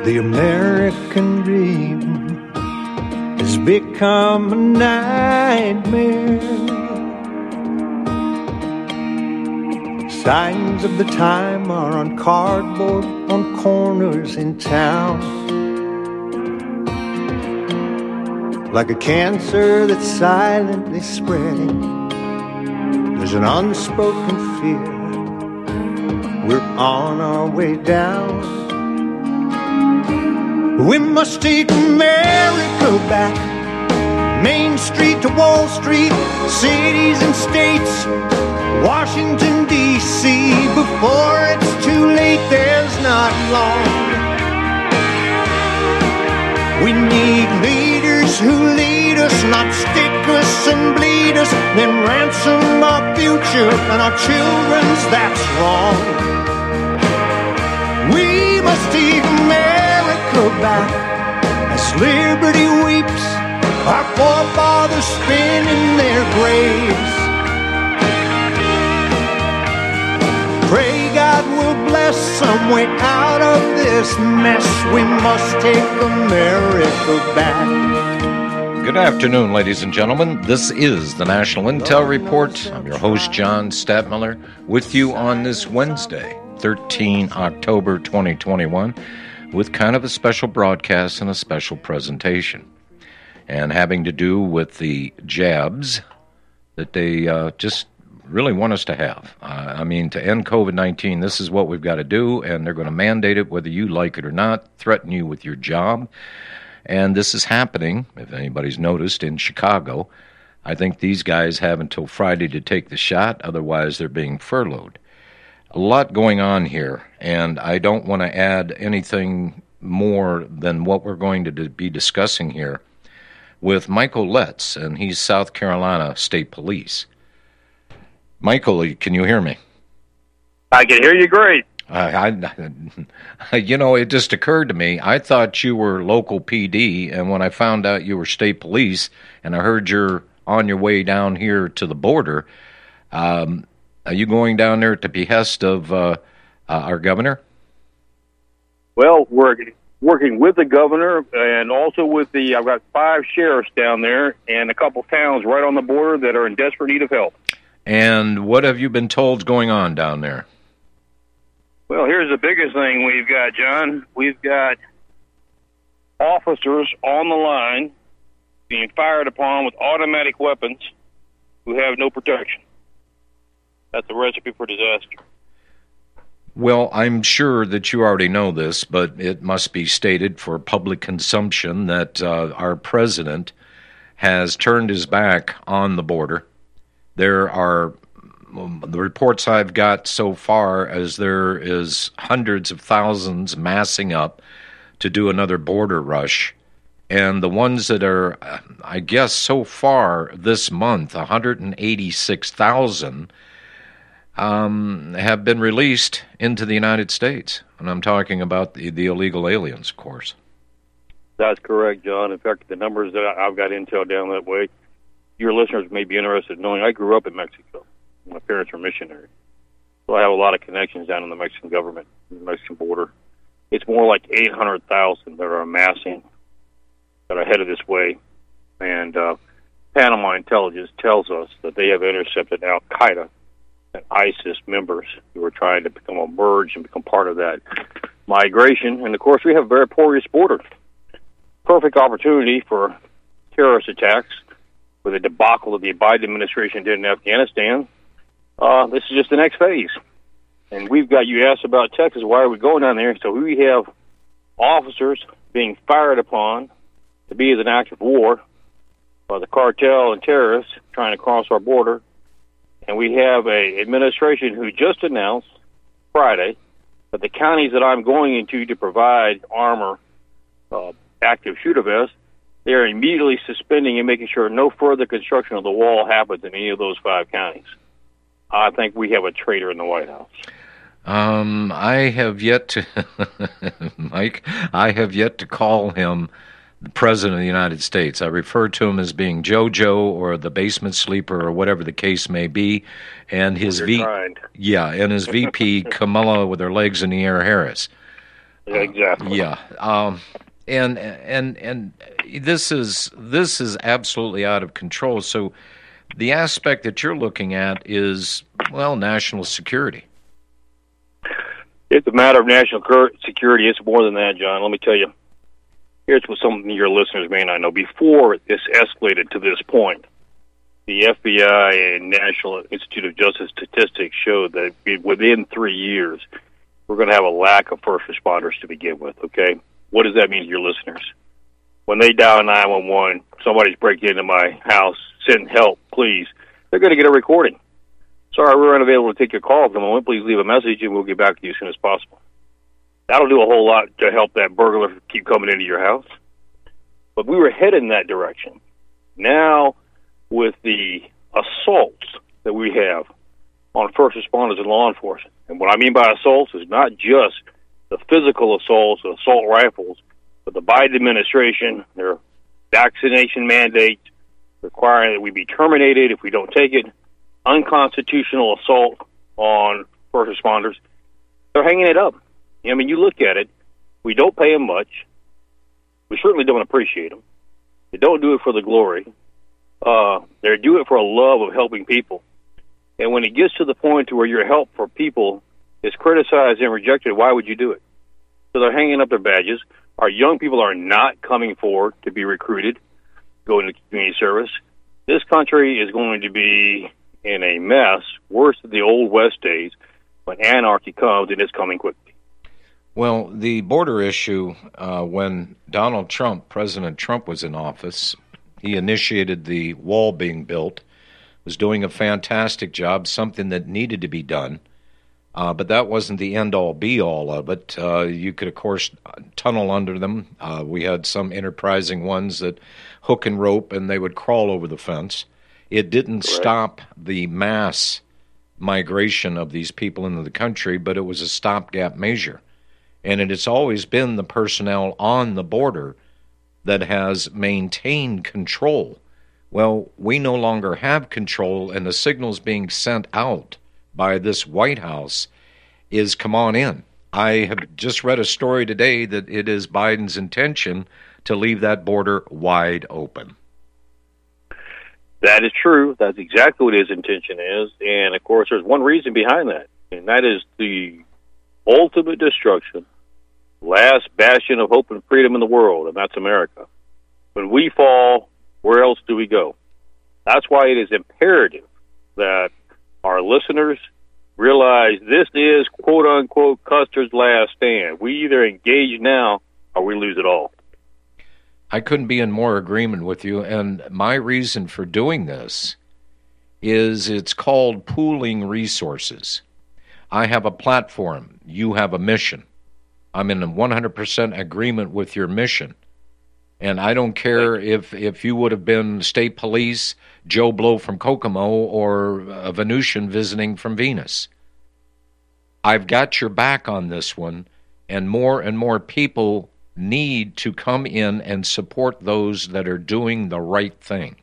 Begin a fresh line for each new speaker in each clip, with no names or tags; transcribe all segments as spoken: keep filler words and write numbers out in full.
The American dream has become a nightmare. Signs of the time are on cardboard on corners in town. Like a cancer that's silently spreading, there's an unspoken fear. We're on our way down. We must take America back. Main Street to Wall Street, cities and states, Washington, D C Before it's too late, there's not long. We need leaders who lead us, not stick us and bleed us, then ransom our future and our children's, that's wrong. We must take America back as liberty weeps, our forefathers spin in their graves. Pray God will bless some way out of this mess. We must take America back.
Good afternoon, ladies and gentlemen. This is the National Intel Report. I'm your host, John Stadtmiller, with you on this Wednesday, the thirteenth of October, twenty twenty-one, with kind of a special broadcast and a special presentation, and having to do with the jabs that they uh, just really want us to have. Uh, I mean, to end COVID nineteen, this is what we've got to do, and they're going to mandate it whether you like it or not, threaten you with your job. And this is happening, if anybody's noticed, in Chicago. I think these guys have until Friday to take the shot, otherwise they're being furloughed. A lot going on here, and I don't want to add anything more than what we're going to be discussing here with Michael Letts, and he's South Carolina State Police. Michael, can you hear me?
I can hear you great.
I, I, you know, it just occurred to me, I thought you were local P D, and when I found out you were state police, and I heard you're on your way down here to the border, um, are you going down there at the behest of uh, uh, our governor?
Well, we're working with the governor and also with the, I've got five sheriffs down there and a couple towns right on the border that are in desperate need of help.
And what have you been told is going on down there?
Well, here's the biggest thing we've got, John. We've got officers on the line being fired upon with automatic weapons who have no protection. That's a recipe for disaster.
Well, I'm sure that you already know this, but it must be stated for public consumption that uh, our president has turned his back on the border. There are, the reports I've got so far, as there is hundreds of thousands massing up to do another border rush. And the ones that are, I guess, so far this month, one hundred eighty-six thousand, um, have been released into the United States. And I'm talking about the, the illegal aliens, of course.
That's correct, John. In fact, the numbers that I've got intel down that way, your listeners may be interested in knowing I grew up in Mexico. My parents were missionaries. So I have a lot of connections down in the Mexican government, the Mexican border. It's more like eight hundred thousand that are amassing, that are headed this way. And uh, Panama intelligence tells us that they have intercepted Al-Qaeda and ISIS members who are trying to become a merge and become part of that migration. And, of course, we have a very porous border. Perfect opportunity for terrorist attacks. With the debacle that the Biden administration did in Afghanistan, uh, this is just the next phase. And we've got, you asked about Texas, why are we going down there? So we have officers being fired upon to be as an act of war by the cartel and terrorists trying to cross our border. And we have a administration who just announced Friday that the counties that I'm going into to provide armor, uh, active shooter vests, they are immediately suspending and making sure no further construction of the wall happens in any of those five counties. I think we have a traitor in the White House.
Um, I have yet to, Mike, I have yet to call him the President of the United States. I refer to him as being JoJo or the basement sleeper or whatever the case may be. And his
You're
V,
kind.
yeah, and his V P, Kamala with her legs in the air, Harris.
Exactly.
Uh, yeah. Um, and and and this is this is absolutely out of control. So the aspect that you're looking at is, well, national security.
It's a matter of national security. It's more than that, John. Let me tell you. Here's what some of your listeners may not know. Before this escalated to this point, the F B I and National Institute of Justice statistics showed that within three years, we're going to have a lack of first responders to begin with, okay? What does that mean to your listeners? When they dial nine one one, somebody's breaking into my house, send help, please, they're going to get a recording. Sorry, we're unavailable to take your call at the moment. Please leave a message, and we'll get back to you as soon as possible. That'll do a whole lot to help that burglar keep coming into your house. But we were headed in that direction. Now, with the assaults that we have on first responders and law enforcement, and what I mean by assaults is not just the physical assaults, assault rifles, but the Biden administration, their vaccination mandates requiring that we be terminated if we don't take it, unconstitutional assault on first responders. They're hanging it up. I mean, you look at it, we don't pay them much. We certainly don't appreciate them. They don't do it for the glory. Uh, they do it for a love of helping people. And when it gets to the point to where your help for people is criticized and rejected, why would you do it? So they're hanging up their badges. Our young people are not coming forward to be recruited, go into community service. This country is going to be in a mess, worse than the old West days, when anarchy comes, and it's coming quickly.
Well, the border issue, uh, when Donald Trump, President Trump, was in office, he initiated the wall being built, was doing a fantastic job, something that needed to be done. Uh, but that wasn't the end-all, be-all of it. Uh, you could, of course, tunnel under them. Uh, we had some enterprising ones that hook and rope, and they would crawl over the fence. It didn't Correct. Stop the mass migration of these people into the country, but it was a stopgap measure. And it has always been the personnel on the border that has maintained control. Well, we no longer have control, and the signals being sent out by this White House is come on in. I have just read a story today that it is Biden's intention to leave that border wide open.
That is true. That's exactly what his intention is. And, of course, there's one reason behind that, and that is the ultimate destruction, last bastion of hope and freedom in the world, and that's America. When we fall, where else do we go? That's why it is imperative that our listeners realize this is, quote-unquote, Custer's last stand. We either engage now or we lose it all.
I couldn't be in more agreement with you, and my reason for doing this is it's called pooling resources. I have a platform. You have a mission. I'm in one hundred percent agreement with your mission. And I don't care if, if you would have been state police, Joe Blow from Kokomo, or a Venusian visiting from Venus. I've got your back on this one, and more and more people need to come in and support those that are doing the right thing.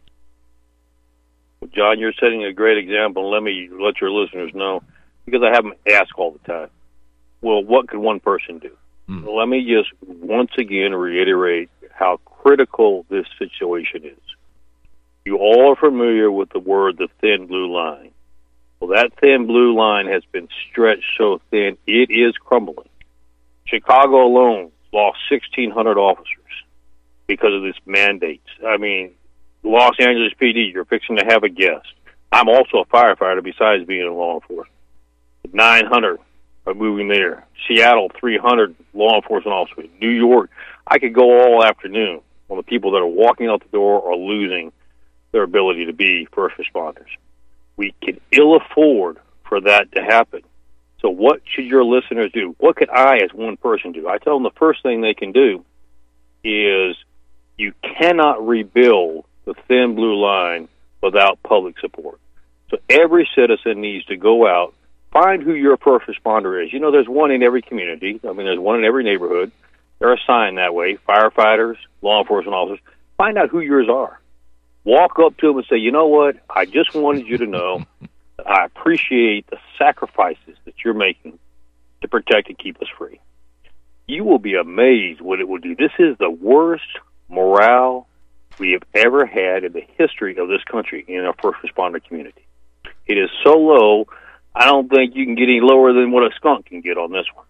Well, John, you're setting a great example. Let me let your listeners know, because I have them ask all the time, well, what could one person do? Mm. Well, let me just once again reiterate how critical this situation is. You all are familiar with the word, the thin blue line. Well, that thin blue line has been stretched so thin, it is crumbling. Chicago alone lost sixteen hundred officers because of this mandate. I mean, Los Angeles P D, you're fixing to have a guest. I'm also a firefighter besides being in law enforcement. nine hundred are moving there. Seattle, three hundred law enforcement officers. New York, I could go all afternoon on the people that are walking out the door or losing their ability to be first responders. We can ill afford for that to happen. So what should your listeners do? What could I, as one person, do? I tell them the first thing they can do is you cannot rebuild the thin blue line without public support. So every citizen needs to go out, find who your first responder is. You know, there's one in every community. I mean, there's one in every neighborhood. They're assigned that way, firefighters, law enforcement officers. Find out who yours are. Walk up to them and say, you know what, I just wanted you to know that I appreciate the sacrifices that you're making to protect and keep us free. you will be amazed what it will do. This is the worst morale we have ever had in the history of this country in our first responder community. It is so low, I don't think you can get any lower than what a skunk can get on this one.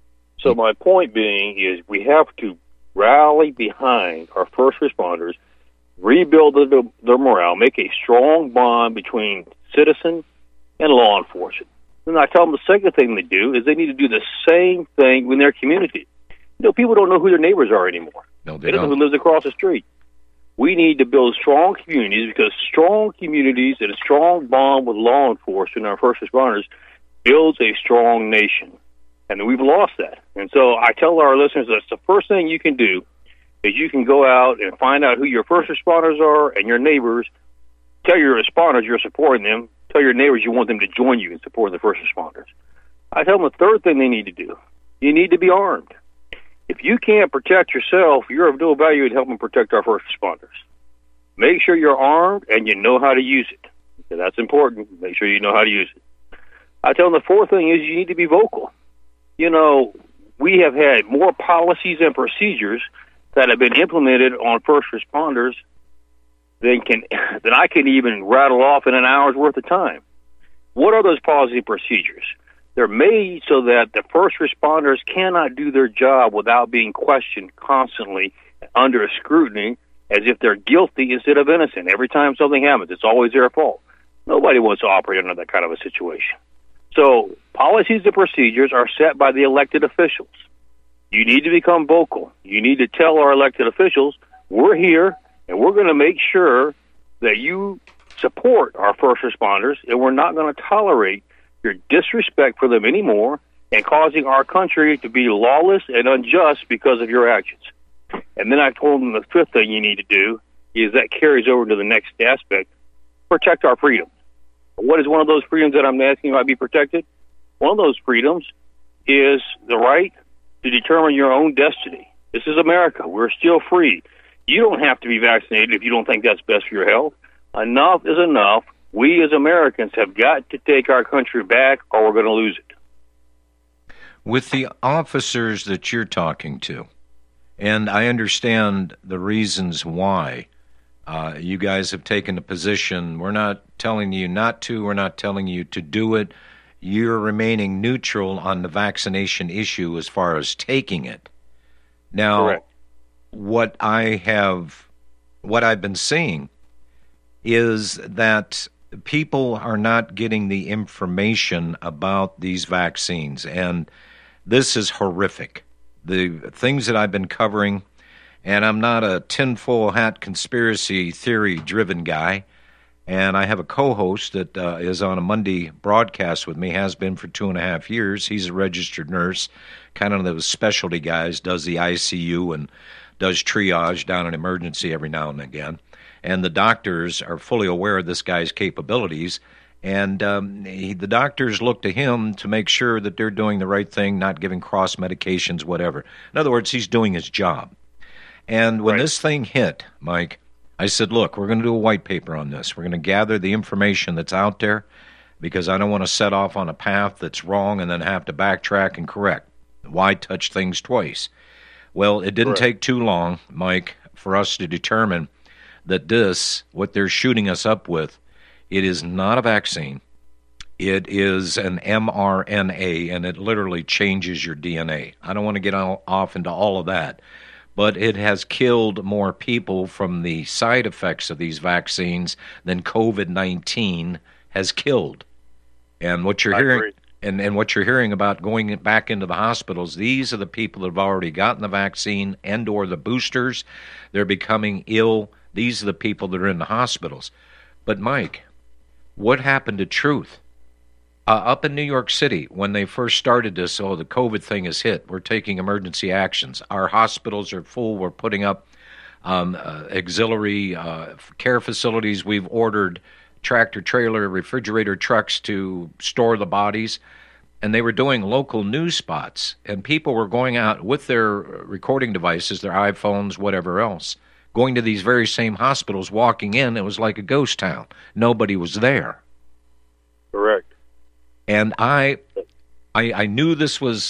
So my point being is we have to rally behind our first responders, rebuild their, their morale, make a strong bond between citizen and law enforcement. And I tell them the second thing they do is they need to do the same thing in their community. You know, people don't know who their neighbors are anymore.
No, they,
they don't
don't
know who lives across the street. We need to build strong communities because strong communities and a strong bond with law enforcement and our first responders builds a strong nation. And we've lost that. And so I tell our listeners that's the first thing you can do is you can go out and find out who your first responders are and your neighbors. Tell your responders you're supporting them. Tell your neighbors you want them to join you in supporting the first responders. I tell them the third thing they need to do. You need to be armed. If you can't protect yourself, you're of no value in helping protect our first responders. Make sure you're armed and you know how to use it. So that's important. Make sure you know how to use it. I tell them the fourth thing is you need to be vocal. You know, we have had more policies and procedures that have been implemented on first responders than can than I can even rattle off in an hour's worth of time. What are those policy and procedures? They're made so that the first responders cannot do their job without being questioned constantly under scrutiny as if they're guilty instead of innocent. Every time something happens, it's always their fault. Nobody wants to operate under that kind of a situation. So policies and procedures are set by the elected officials. You need to become vocal. You need to tell our elected officials, we're here, and we're going to make sure that you support our first responders, and we're not going to tolerate your disrespect for them anymore and causing our country to be lawless and unjust because of your actions. And then I told them the fifth thing you need to do is that carries over to the next aspect, protect our freedoms. What is one of those freedoms that I'm asking about be protected? One of those freedoms is the right to determine your own destiny. This is America. We're still free. You don't have to be vaccinated if you don't think that's best for your health. Enough is enough. We as Americans have got to take our country back or we're going to lose it.
With the officers that you're talking to, and I understand the reasons why, Uh, you guys have taken a position. We're not telling you not to. We're not telling you to do it. You're remaining neutral on the vaccination issue as far as taking it. Now,
correct.
what I have, what I've been seeing is that people are not getting the information about these vaccines, and this is horrific. The things that I've been covering. And I'm not a tinfoil hat conspiracy theory-driven guy. And I have a co-host that uh, is on a Monday broadcast with me, has been for two and a half years. He's a registered nurse, kind of those specialty guys, does the I C U and does triage down in emergency every now and again. And the doctors are fully aware of this guy's capabilities. And um, he, the doctors look to him to make sure that they're doing the right thing, not giving cross medications, whatever. In other words, he's doing his job. And when
right.
this thing hit, Mike, I said, look, we're going to do a white paper on this. We're going to gather the information that's out there because I don't want to set off on a path that's wrong and then have to backtrack and correct. Why touch things twice? Well, it didn't
Correct.
take too long, Mike, for us to determine that this, what they're shooting us up with, it is not a vaccine. It is an mRNA, and it literally changes your D N A. I don't want to get off into all of that. But it has killed more people from the side effects of these vaccines than COVID nineteen has killed. And what you're
I
hearing
agree.
and, and what you're hearing about going back into the hospitals, these are the people that have already gotten the vaccine and or the boosters. They're becoming ill. These are the people that are in the hospitals. But Mike, what happened to truth? Uh, up in New York City, when they first started this, oh, the COVID thing is hit. We're taking emergency actions. Our hospitals are full. We're putting up um, uh, auxiliary uh, care facilities. We've ordered tractor-trailer, refrigerator trucks to store the bodies. And they were doing local news spots. And people were going out with their recording devices, their iPhones, whatever else, going to these very same hospitals, walking in. It was like a ghost town. Nobody was there.
Correct.
And I, I, I knew this was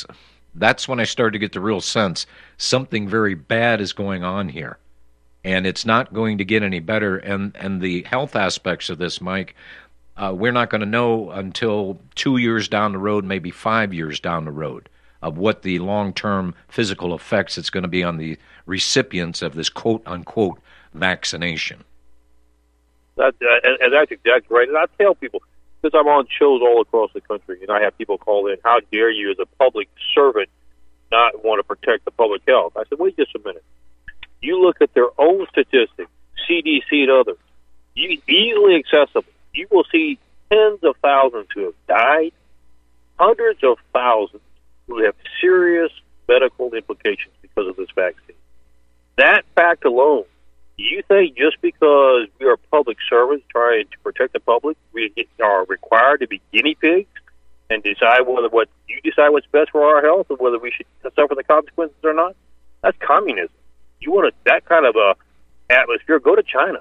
that's when I started to get the real sense something very bad is going on here. And it's not going to get any better. And, and the health aspects of this, Mike, uh, we're not going to know until two years down the road, maybe five years down the road, of what the long-term physical effects it's going to be on the recipients of this quote-unquote vaccination.
That, uh, and, and that's exactly right. And I tell people, because I'm on shows all across the country, and I have people call in, how dare you as a public servant not want to protect the public health? I said, wait just a minute. You look at their own statistics, C D C and others, you, easily accessible. You will see tens of thousands who have died, hundreds of thousands who have serious medical implications because of this vaccine. That fact alone, do you think just because we are public servants trying to protect the public, we are required to be guinea pigs and decide whether what you decide what's best for our health and whether we should suffer the consequences or not? That's communism. You want a, that kind of a atmosphere, go to China.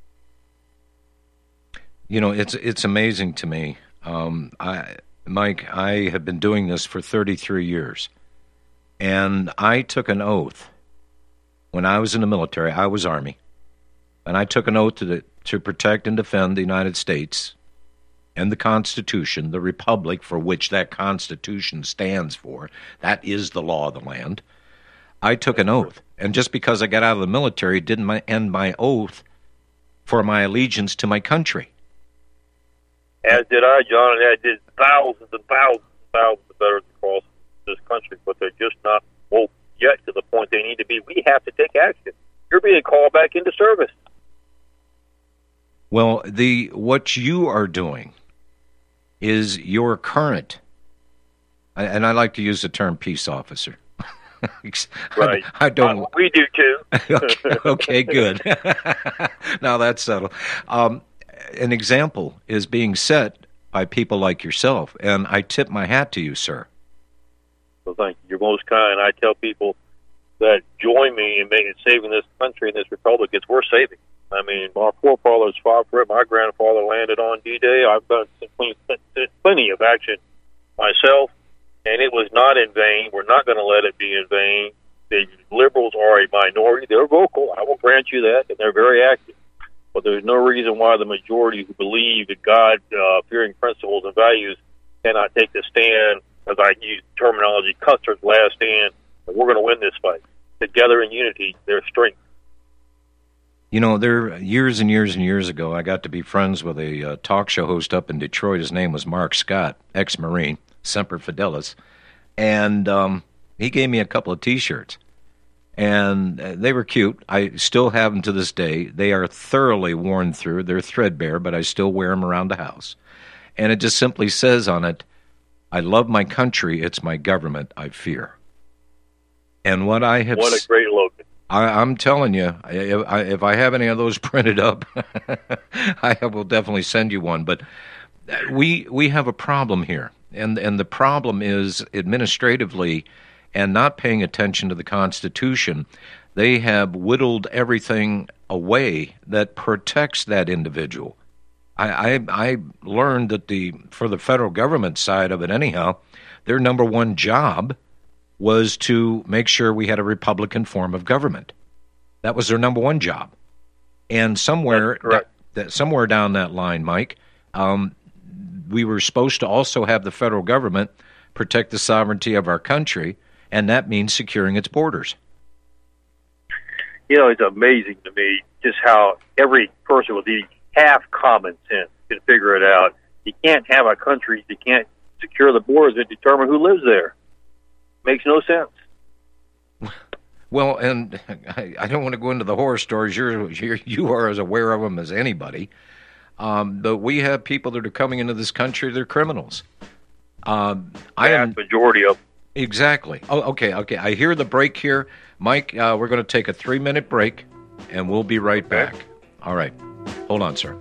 You know, it's it's amazing to me. Um, I, Mike, I have been doing this for thirty-three years, and I took an oath when I was in the military. I was Army, and I took an oath to the, to protect and defend the United States and the Constitution, the Republic for which that Constitution stands for. That is the law of the land. I took an oath, and just because I got out of the military didn't my, end my oath for my allegiance to my country.
As did I, John, and as did thousands and thousands and thousands of veterans across this country, but they're just not woke yet to the point they need to be. We have to take action. You're being called back into service.
Well, the what you are doing is your current, and I like to use the term peace officer.
Right.
I, I don't.
Uh, we do too.
okay, okay, good. Now that's settled. Um, an example is being set by people like yourself, and I tip my hat to you, sir.
Well, thank you. You're most kind. I tell people that join me in making saving this country and this republic. It's worth saving. I mean, our forefathers fought for it. My grandfather landed on D-Day. I've done plenty of action myself. And it was not in vain. We're not going to let it be in vain. The liberals are a minority. They're vocal. I will grant you that, and they're very active. But there's no reason why the majority who believe that God-fearing uh, principles and values cannot take the stand, as I use terminology, Custer's last stand, and we're going to win this fight. Together in unity, there's strength.
You know, there years and years and years ago, I got to be friends with a uh, talk show host up in Detroit. His name was Mark Scott, ex-Marine. Semper Fidelis, and um, he gave me a couple of T-shirts, and they were cute. I still have them to this day. They are thoroughly worn through. They're threadbare, but I still wear them around the house. And it just simply says on it, I love my country, it's my government I fear. And what I have...
What a great slogan.
I, I'm telling you, if I, if I have any of those printed up, I will definitely send you one. But we we have a problem here. And and the problem is administratively and not paying attention to the Constitution, they have whittled everything away that protects that individual. I, I, I learned that the for the federal government side of it anyhow, their number one job was to make sure we had a Republican form of government. That was their number one job. And somewhere, that, that, somewhere down that line, Mike, um, we were supposed to also have the federal government protect the sovereignty of our country, and that means securing its borders.
You know, it's amazing to me just how every person with even half common sense can figure it out. You can't have a country, you can't secure the borders and determine who lives there. Makes no sense.
Well, and I, I don't want to go into the horror stories. You're, you're, you are as aware of them as anybody. Um, but we have people that are coming into this country, they're criminals. Um, I am
majority of them.
Exactly. Oh, okay, okay. I hear the break here. Mike, uh, we're going to take a three-minute break, and we'll be right back. Okay. All right. Hold on, sir.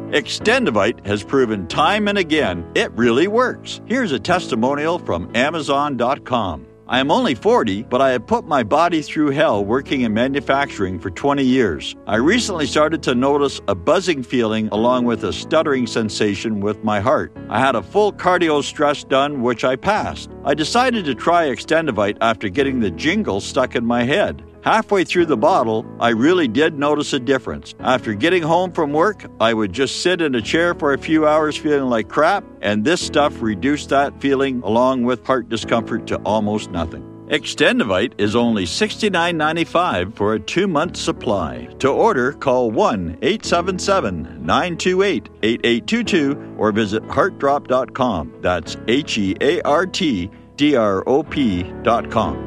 Extendivite has proven time and again it really works. Here's a testimonial from Amazon dot com. I am only forty, but I have put my body through hell working in manufacturing for twenty years. I recently started to notice a buzzing feeling along with a stuttering sensation with my heart. I had a full cardio stress done, which I passed. I decided to try Extendivite after getting the jingle stuck in my head. Halfway through the bottle, I really did notice a difference. After getting home from work, I would just sit in a chair for a few hours feeling like crap, and this stuff reduced that feeling along with heart discomfort to almost nothing. Extendivite is only sixty-nine ninety-five for a two-month supply. To order, call one eight seven seven, nine two eight, eight eight two two or visit heart drop dot com. That's H E A R T D R O P dot com.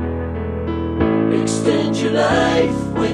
Extend your life with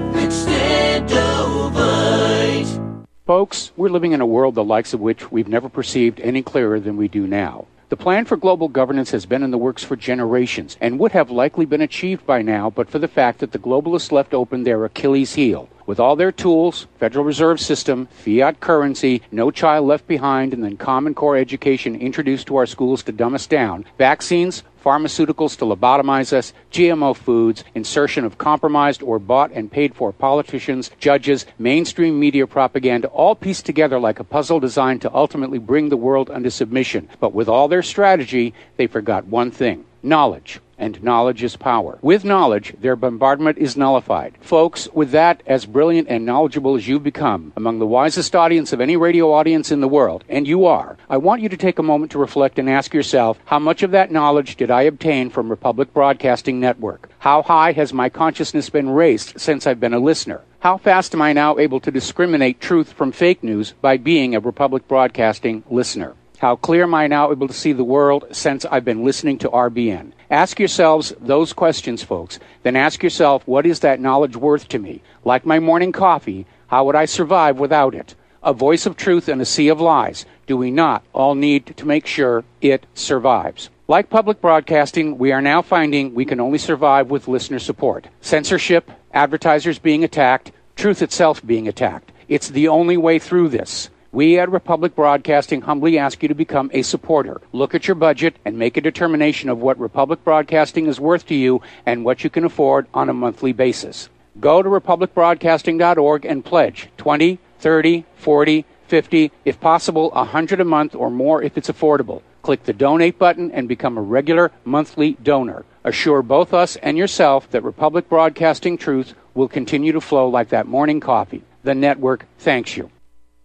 Extendivite.
Folks, we're living in a world the likes of which we've never perceived any clearer than we do now. The plan for global governance has been in the works for generations and would have likely been achieved by now but for the fact that the globalists left open their Achilles heel. With all their tools, Federal Reserve System, fiat currency, no child left behind, and then Common Core education introduced to our schools to dumb us down, vaccines, pharmaceuticals to lobotomize us, G M O foods, insertion of compromised or bought and paid for politicians, judges, mainstream media propaganda, all pieced together like a puzzle designed to ultimately bring the world under submission. But with all their strategy, they forgot one thing: knowledge. And knowledge is power. With knowledge, their bombardment is nullified. Folks, with that, as brilliant and knowledgeable as you've become, among the wisest audience of any radio audience in the world, and you are, I want you to take a moment to reflect and ask yourself, how much of that knowledge did I obtain from Republic Broadcasting Network? How high has my consciousness been raised since I've been a listener? How fast am I now able to discriminate truth from fake news by being a Republic Broadcasting listener? How clear am I now able to see the world since I've been listening to R B N? Ask yourselves those questions, folks. Then ask yourself, what is that knowledge worth to me? Like my morning coffee, how would I survive without it? A voice of truth in a sea of lies. Do we not all need to make sure it survives? Like public broadcasting, we are now finding we can only survive with listener support. Censorship, advertisers being attacked, truth itself being attacked. It's the only way through this. We at Republic Broadcasting humbly ask you to become a supporter. Look at your budget and make a determination of what Republic Broadcasting is worth to you and what you can afford on a monthly basis. Go to republic broadcasting dot org and pledge twenty, thirty, forty, fifty, if possible one hundred a month or more if it's affordable. Click the donate button and become a regular monthly donor. Assure both us and yourself that Republic Broadcasting truth will continue to flow like that morning coffee. The network thanks you.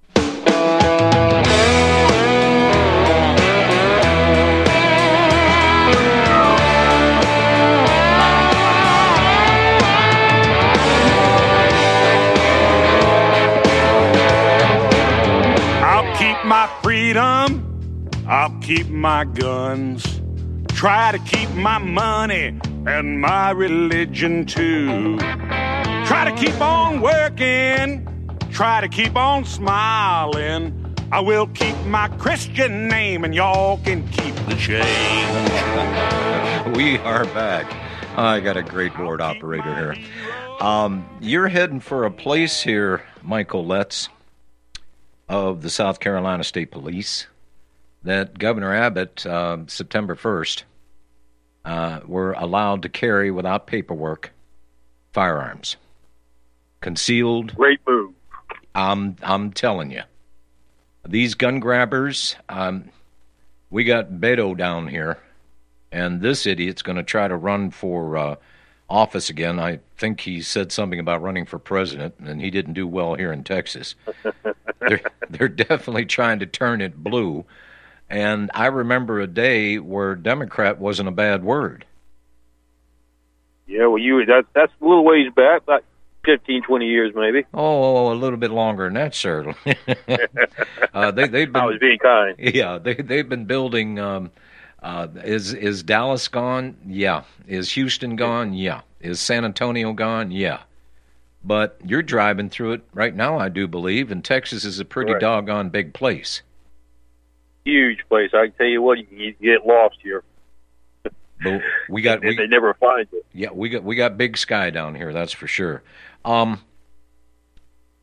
I'll keep my freedom, I'll keep my guns, try to keep my money and my religion too. Try to keep on working, try to keep on smiling. I will keep my Christian name and y'all can keep the change.
We are back. I got a great board operator here. Um, you're heading for a place here, Michael Letts, of the South Carolina State Police, that Governor Abbott, uh, September first, uh, were allowed to carry without paperwork firearms. Concealed.
Great move.
I'm, I'm telling you. These gun grabbers, um, we got Beto down here, and this idiot's going to try to run for uh, office again. I think he said something about running for president, and he didn't do well here in Texas. they're, they're definitely trying to turn it blue, and I remember a day where Democrat wasn't a bad word.
Yeah, well, you that that's a little ways back, about fifteen, twenty years maybe.
Oh, a little bit longer than that, sir. uh, they, they've been,
I was being kind.
Yeah, they, they've been building. Um, uh, is is Dallas gone? Yeah. Is Houston gone? Yeah. Is San Antonio gone? Yeah. But you're driving through it right now, I do believe, and Texas is a pretty
Correct.
doggone big place.
Huge place. I can tell you what, you, you get lost here.
But we got we,
they never find it.
Yeah, we got we got big sky down here, that's for sure. Um,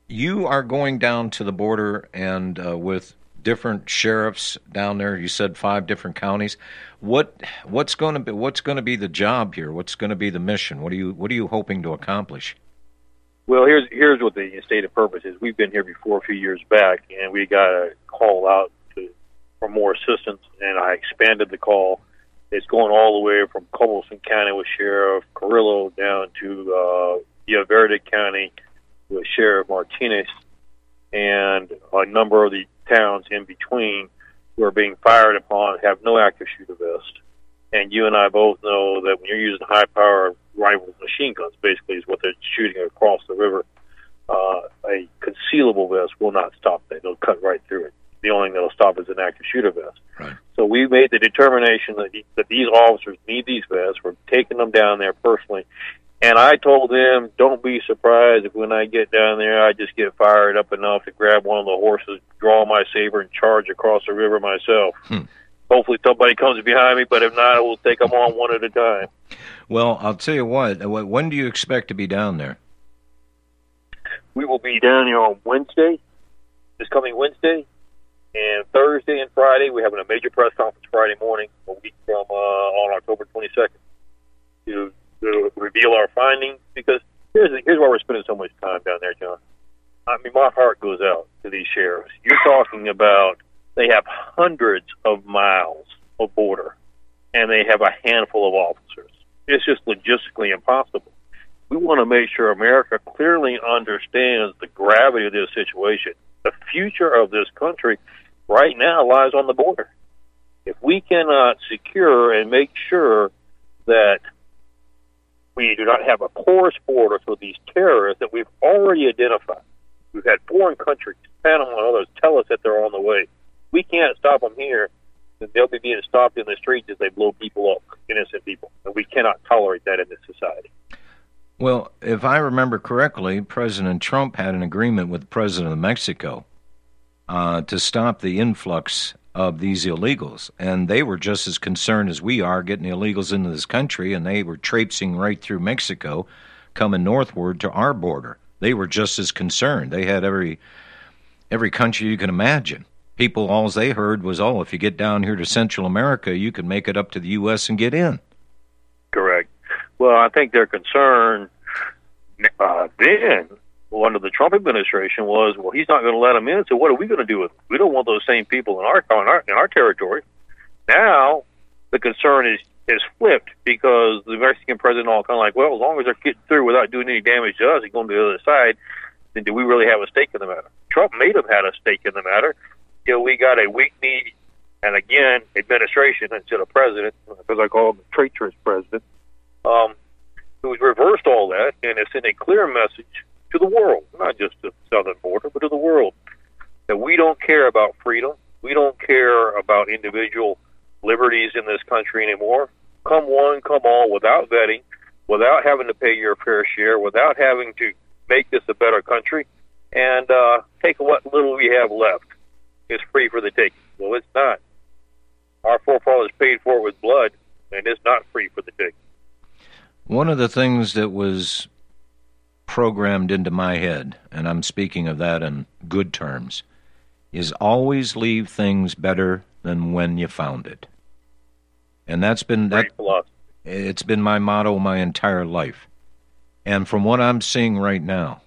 You are going down to the border and uh, with different sheriffs down there. You said five different counties. What what's going to be what's going to be the job here? What's going to be the mission? What are you what are you hoping to accomplish?
Well, here's here's what the stated purpose is. We've been here before a few years back, and we got a call out to, for more assistance, and I expanded the call. It's going all the way from Culberson County with Sheriff Carrillo down to uh, Villa Verde County with Sheriff Martinez, and a number of the towns in between who are being fired upon have no active shooter vest. And you and I both know that when you're using high-power rifle machine guns, basically is what they're shooting across the river, uh, a concealable vest will not stop that. It'll cut right through it. The only thing that'll stop is an active shooter vest.
Right.
So we made the determination that, the, that these officers need these vests. We're taking them down there personally. And I told them, don't be surprised if when I get down there, I just get fired up enough to grab one of the horses, draw my saber, and charge across the river myself.
Hmm.
Hopefully somebody comes behind me, but if not, I will take them on one at a time.
Well, I'll tell you what. When do you expect to be down there?
We will be down here on Wednesday, this coming Wednesday, and Thursday and Friday. We're having a major press conference Friday morning, a week from uh, on October twenty-second, to, to reveal our findings. Because here's here's why we're spending so much time down there, John. I mean, my heart goes out to these sheriffs. You're talking about they have hundreds of miles of border, and they have a handful of officers. It's just logistically impossible. We want to make sure America clearly understands the gravity of this situation. The future of this country right now lies on the border. If we cannot secure and make sure that we do not have a porous border for these terrorists that we've already identified, we've had foreign countries, Panama and others, tell us that they're on the way. We can't stop them here, then they'll be being stopped in the streets as they blow people up, innocent people. And we cannot tolerate that in this society.
Well, if I remember correctly, President Trump had an agreement with the President of Mexico uh, to stop the influx of these illegals. And they were just as concerned as we are getting the illegals into this country, and they were traipsing right through Mexico, coming northward to our border. They were just as concerned. They had every every country you can imagine. People, all they heard was, oh, if you get down here to Central America, you can make it up to the U S and get in.
Correct. Well, I think their concern uh, then, well, under the Trump administration, was, well, he's not going to let them in, so what are we going to do with them? We don't want those same people in our in our, in our territory. Now, the concern is, is flipped because the Mexican president all kind of like, well, as long as they're getting through without doing any damage to us and going to the other side, then do we really have a stake in the matter? Trump made them had a stake in the matter till we got a weak-kneed, and again, administration instead of president, because I call him the traitorous president, um, who's reversed all that and has sent a clear message to the world, not just the southern border, but to the world, that we don't care about freedom. We don't care about individual liberties in this country anymore. Come one, come all, without vetting, without having to pay your fair share, without having to make this a better country, and uh, take what little we have left. It's free for the taking. Well, it's not. Our forefathers paid for it with blood, and it's not free for the taking.
One of the things that was programmed into my head, and I'm speaking of that in good terms, is always leave things better than when you found it. And that's been that. It's been my motto my entire life. And from what I'm seeing right now,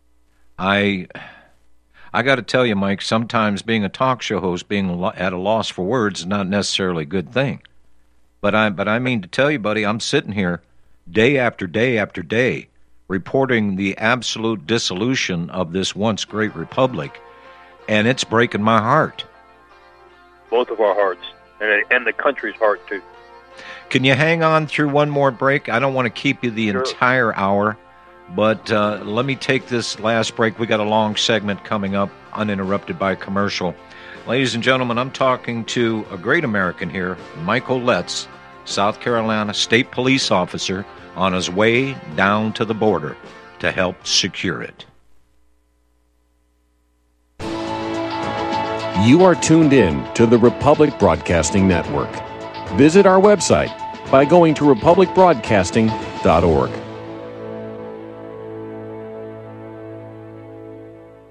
I I got to tell you, Mike, sometimes being a talk show host, being at a loss for words is not necessarily a good thing. But I but I mean to tell you, buddy, I'm sitting here day after day after day reporting the absolute dissolution of this once great republic, and it's breaking my heart.
Both of our hearts, and, and the country's heart, too.
Can you hang on through one more break? I don't want to keep you the
Sure.
entire hour, but uh, let me take this last break. We got a long segment coming up, uninterrupted by commercial. Ladies and gentlemen, I'm talking to a great American here, Michael Letts, South Carolina State Police officer, on his way down to the border to help secure it.
You are tuned in to the Republic Broadcasting Network. Visit our website by going to republic broadcasting dot org.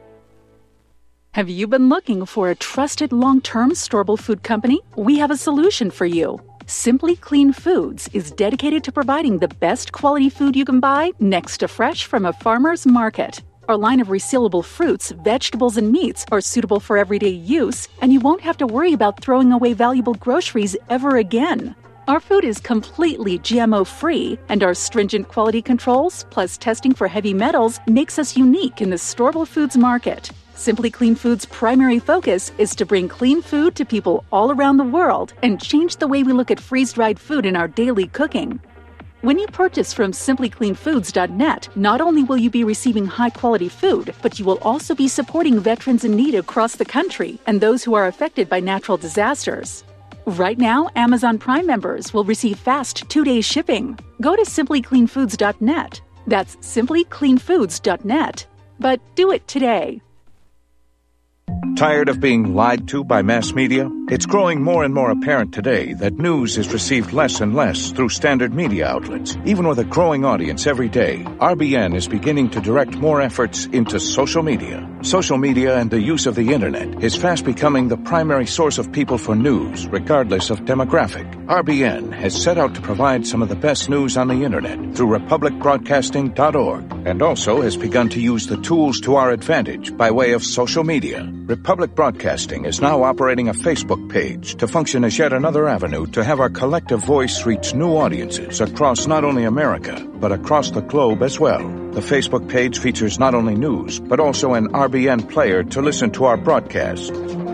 Have you been looking for a trusted long-term storable food company? We have a solution for you. Simply Clean Foods is dedicated to providing the best quality food you can buy next to fresh from a farmer's market. Our line of resealable fruits, vegetables, and meats are suitable for everyday use, and you won't have to worry about throwing away valuable groceries ever again. Our food is completely G M O-free, and our stringent quality controls, plus testing for heavy metals, makes us unique in the storable foods market. Simply Clean Foods' primary focus is to bring clean food to people all around the world and change the way we look at freeze-dried food in our daily cooking. When you purchase from simply clean foods dot net, not only will you be receiving high-quality food, but you will also be supporting veterans in need across the country and those who are affected by natural disasters. Right now, Amazon Prime members will receive fast two-day shipping. Go to simply clean foods dot net. That's simply clean foods dot net. But do it today.
Tired of being lied to by mass media? It's growing more and more apparent today that news is received less and less through standard media outlets. Even with a growing audience every day, R B N is beginning to direct more efforts into social media. Social media and the use of the internet is fast becoming the primary source of people for news, regardless of demographic. R B N has set out to provide some of the best news on the internet through republic broadcasting dot org, and also has begun to use the tools to our advantage by way of social media. Republic Broadcasting is now operating a Facebook page to function as yet another avenue to have our collective voice reach new audiences across not only America, but across the globe as well. The Facebook page features not only news, but also an R B N player to listen to our broadcast.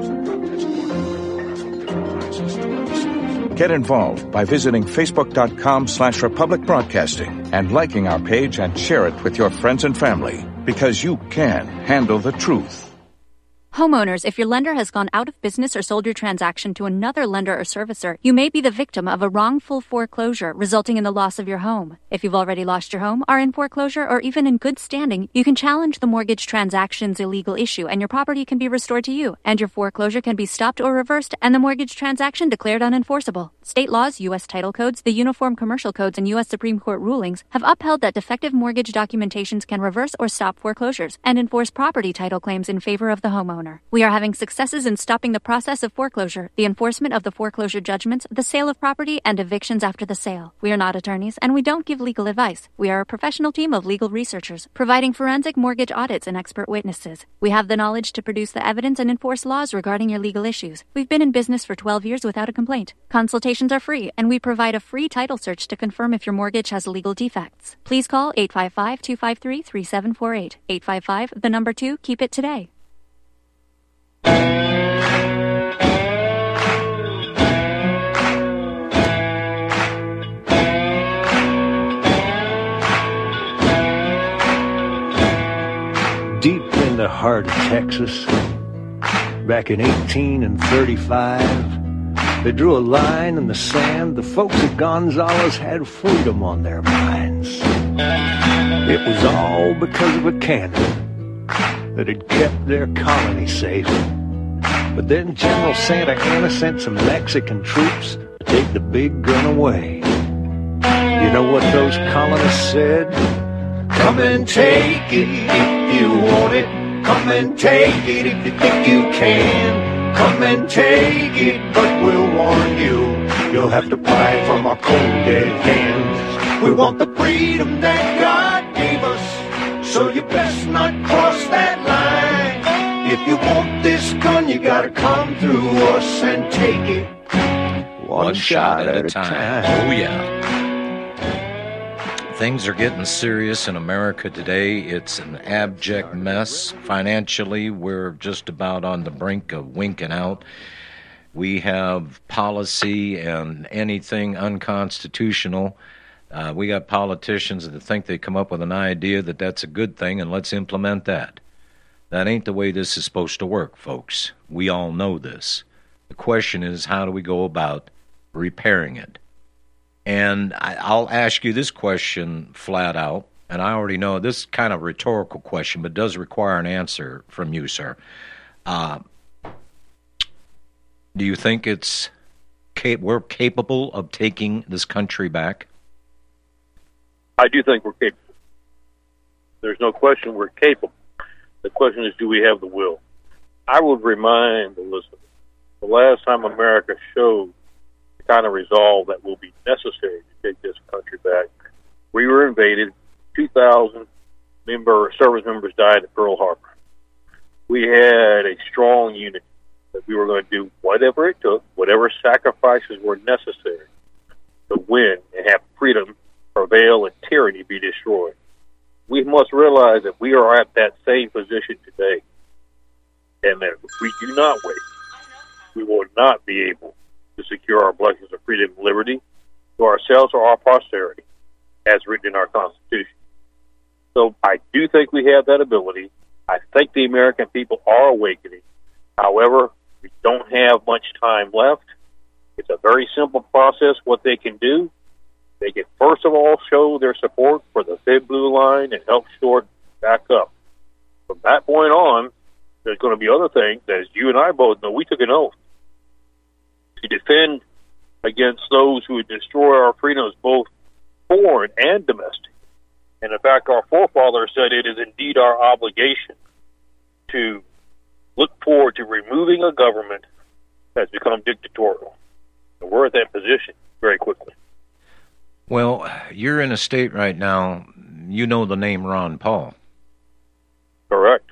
Get involved by visiting facebook.com slash Republic Broadcasting and liking our page and share it with your friends and family, because you can handle the truth.
Homeowners, if your lender has gone out of business or sold your transaction to another lender or servicer, you may be the victim of a wrongful foreclosure resulting in the loss of your home. If you've already lost your home, are in foreclosure, or even in good standing, you can challenge the mortgage transaction's illegal issue and your property can be restored to you, and your foreclosure can be stopped or reversed and the mortgage transaction declared unenforceable. State laws, U S title codes, the Uniform Commercial Codes, and U S Supreme Court rulings have upheld that defective mortgage documentations can reverse or stop foreclosures and enforce property title claims in favor of the homeowner. We are having successes in stopping the process of foreclosure, the enforcement of the foreclosure judgments, the sale of property, and evictions after the sale. We are not attorneys, and we don't give legal advice. We are a professional team of legal researchers, providing forensic mortgage audits and expert witnesses. We have the knowledge to produce the evidence and enforce laws regarding your legal issues. We've been in business for twelve years without a complaint. Consultations are free, and we provide a free title search to confirm if your mortgage has legal defects. Please call eight five five, two five three, three seven four eight. eight five five, the number two, keep it today.
Deep in the heart of Texas, back in eighteen and thirty-five, they drew a line in the sand. The folks at Gonzales had freedom on their minds. It was all because of a cannon that had kept their colony safe. But then General Santa Anna sent some Mexican troops to take the big gun away. You know what those colonists said? Come and take it if you want it. Come and take it if you think you can. Come and take it, but we'll warn you, you'll have to fight from our cold dead hands. We want the freedom that God gave us, so you best not cross that line. If you want this gun, you gotta come through us and take it one, one shot, shot at, at a time. time.
Oh, yeah. Things are getting serious in America today. It's an abject mess. Financially, we're just about on the brink of winking out. We have policy and anything unconstitutional. Uh, we got politicians that think they come up with an idea that that's a good thing, and let's implement that. That ain't the way this is supposed to work, folks. We all know this. The question is, how do we go about repairing it? And I, I'll ask you this question flat out, and I already know this is kind of a rhetorical question, but does require an answer from you, sir. Uh, do you think it's cap- we're capable of taking this country back?
I do think we're capable. There's no question we're capable. The question is, do we have the will? I would remind the listeners, the last time America showed the kind of resolve that will be necessary to take this country back, we were invaded. two thousand member service members died at Pearl Harbor. We had a strong unity that we were going to do whatever it took, whatever sacrifices were necessary to win and have freedom prevail and tyranny be destroyed. We must realize that we are at that same position today, and that if we do not wait, we will not be able to secure our blessings of freedom and liberty to ourselves or our posterity, as written in our Constitution. So I do think we have that ability. I think the American people are awakening. However, we don't have much time left. It's a very simple process what they can do. They can first of all show their support for the Thin Blue Line and help shore back up. From that point on, there's going to be other things, as you and I both know. We took an oath to defend against those who would destroy our freedoms, both foreign and domestic. And in fact, our forefathers said it is indeed our obligation to look forward to removing a government that's become dictatorial. And we're at that position very quickly.
Well, you're in a state right now, you know the name Ron Paul.
Correct.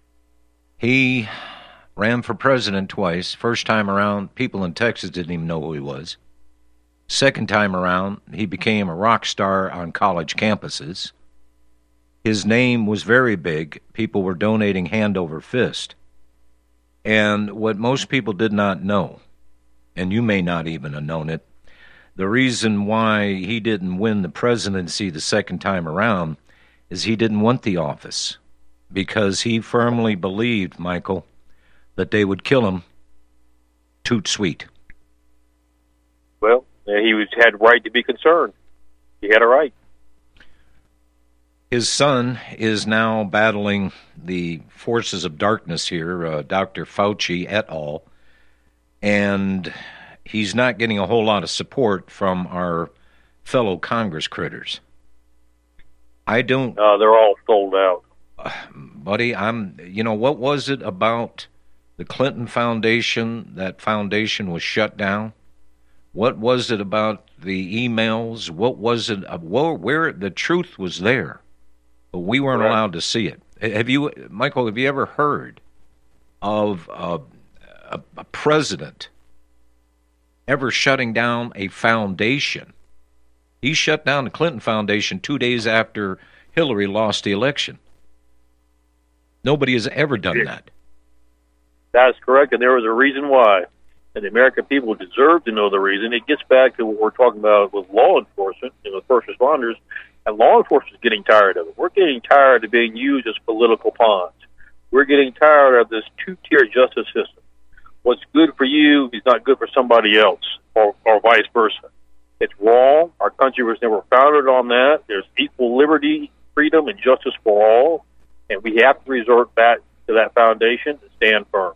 He ran for president twice. First time around, people in Texas didn't even know who he was. Second time around, he became a rock star on college campuses. His name was very big. People were donating hand over fist. And what most people did not know, and you may not even have known it, the reason why he didn't win the presidency the second time around is he didn't want the office, because he firmly believed, Michael, that they would kill him toot sweet.
Well, he was had right to be concerned. He had a right.
His son is now battling the forces of darkness here, uh, Doctor Fauci et al., and he's not getting a whole lot of support from our fellow Congress critters. I don't...
Uh, they're all sold out.
Uh, buddy, I'm... You know, what was it about the Clinton Foundation? That foundation was shut down. What was it about the emails? What was it? Uh, where, where the truth was there, but we weren't
Correct.
allowed to see it. Have you, Michael, have you ever heard of uh, a, a president ever shutting down a foundation? He shut down the Clinton Foundation two days after Hillary lost the election. Nobody has ever done
Yeah.
that.
That's correct, and there was a reason why. And the American people deserve to know the reason. It gets back to what we're talking about with law enforcement and with first responders. And law enforcement is getting tired of it. We're getting tired of being used as political pawns. We're getting tired of this two-tier justice system. What's good for you is not good for somebody else, or, or vice versa. It's wrong. Our country was never founded on that. There's equal liberty, freedom, and justice for all. And we have to resort back to that foundation and stand firm.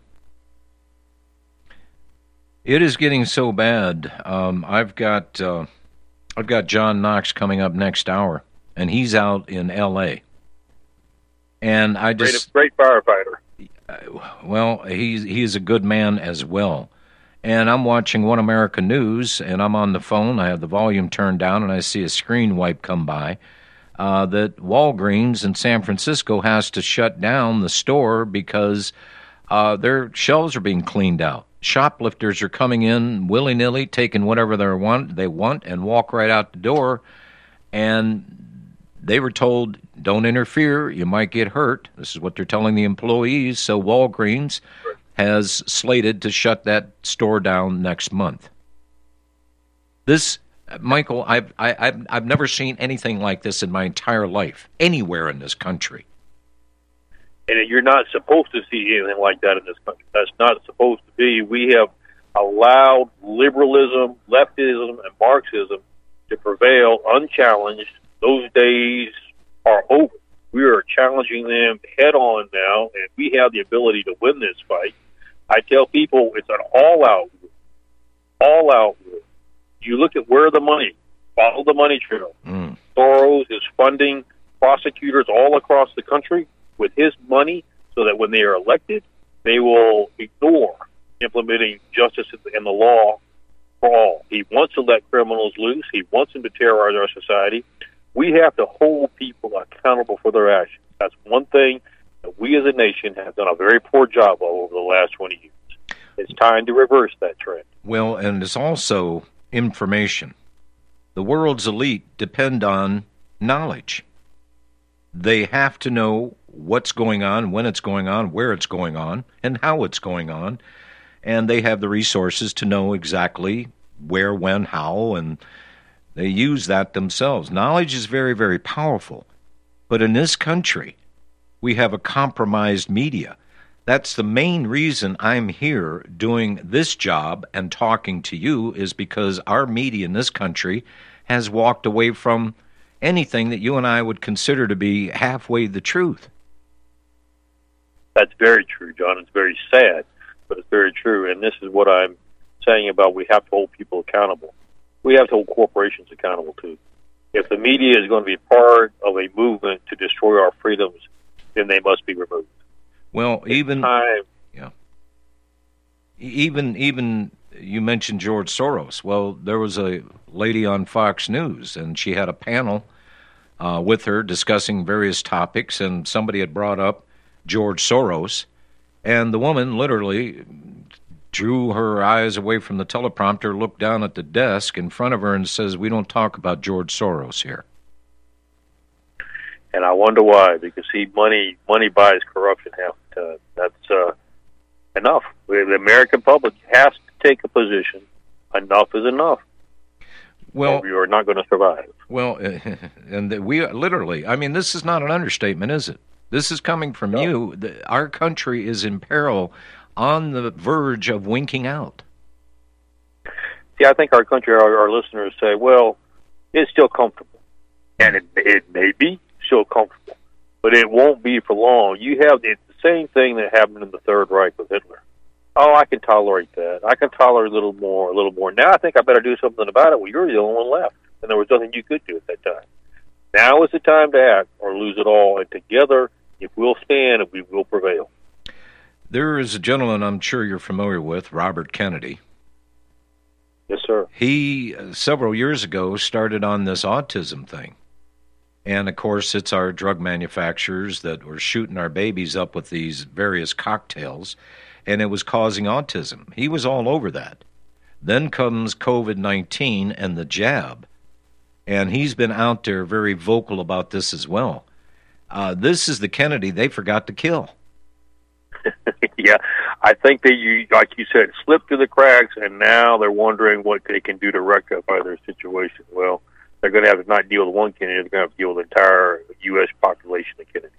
It is getting so bad. Um, I've got uh, I've got John Knox coming up next hour, and he's out in L A. And I just
great, great firefighter.
Uh, well, he's he's a good man as well. And I'm watching One America News, and I'm on the phone. I have the volume turned down, and I see a screen wipe come by uh, that Walgreens in San Francisco has to shut down the store because uh, their shelves are being cleaned out. Shoplifters are coming in willy-nilly, taking whatever they want, they want and walk right out the door. And they were told, don't interfere, you might get hurt. This is what they're telling the employees. So Walgreens has slated to shut that store down next month. This, Michael, I've, I, I've, I've never seen anything like this in my entire life, anywhere in this country.
And you're not supposed to see anything like that in this country. That's not supposed to be. We have allowed liberalism, leftism, and Marxism to prevail unchallenged. Those days are over. We are challenging them head on now, and we have the ability to win this fight. I tell people it's an all-out war. All-out war. You look at where the money, follow the money trail.
Mm.
Soros is funding prosecutors all across the country with his money so that when they are elected, they will ignore implementing justice and the law for all. He wants to let criminals loose. He wants them to terrorize our society. We have to hold people accountable for their actions. That's one thing that we as a nation have done a very poor job of over the last twenty years. It's time to reverse that trend.
Well, and it's also information. The world's elite depend on knowledge. They have to know what's going on, when it's going on, where it's going on, and how it's going on. And they have the resources to know exactly where, when, how, and they use that themselves. Knowledge is very, very powerful. But in this country, we have a compromised media. That's the main reason I'm here doing this job and talking to you, is because our media in this country has walked away from anything that you and I would consider to be halfway the truth.
That's very true, John. It's very sad, but it's very true. And this is what I'm saying about we have to hold people accountable. We have to hold corporations accountable, too. If the media is going to be part of a movement to destroy our freedoms, then they must be removed.
Well,
it's
even
time.
yeah, even even you mentioned George Soros. Well, there was a lady on Fox News, and she had a panel uh, with her discussing various topics, and somebody had brought up George Soros, and the woman literally drew her eyes away from the teleprompter, looked down at the desk in front of her, and says, "We don't talk about George Soros here."
And I wonder why, because see, money money buys corruption half the time. That's uh, enough. The American public has to take a position. Enough is enough.
Well,
we are not going to survive.
Well, and we literally, I mean, this is not an understatement, is it? This is coming from no. you. Our country is in peril, on the verge of winking out.
See, I think our country, our, our listeners say, well, it's still comfortable. And it, it may be still comfortable, but it won't be for long. You have the, the same thing that happened in the Third Reich with Hitler. Oh, I can tolerate that. I can tolerate a little more, a little more. Now I think I better do something about it. Well, you're the only one left, and there was nothing you could do at that time. Now is the time to act or lose it all, and together, if we'll stand, we will prevail.
There is a gentleman I'm sure you're familiar with, Robert Kennedy.
Yes, sir.
He, uh, several years ago, started on this autism thing. And, of course, it's our drug manufacturers that were shooting our babies up with these various cocktails, and it was causing autism. He was all over that. Then comes COVID nineteen and the jab, and he's been out there very vocal about this as well. Uh, this is the Kennedy they forgot to kill.
Yeah, I think that you, like you said, slipped through the cracks, and now they're wondering what they can do to rectify their situation. Well, they're going to have to not deal with one Kennedy, they're going to have to deal with the entire U S population of Kennedys.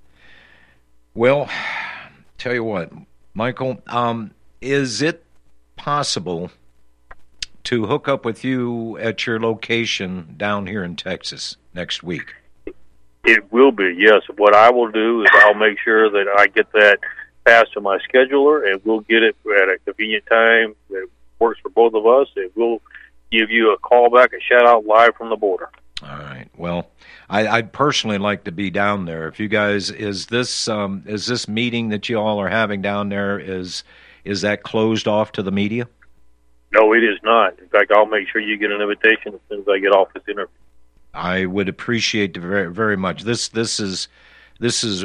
Well, tell you what, Michael, um, is it possible to hook up with you at your location down here in Texas next week?
It will be, yes. What I will do is I'll make sure that I get that passed to my scheduler, and we'll get it at a convenient time that works for both of us, and we'll give you a call back, a shout-out live from the border.
All right. Well, I, I'd personally like to be down there. If you guys, is this um, is this meeting that you all are having down there, is is that closed off to the media?
No, it is not. In fact, I'll make sure you get an invitation as soon as I get off this interview.
I would appreciate it very, very much. This this is this is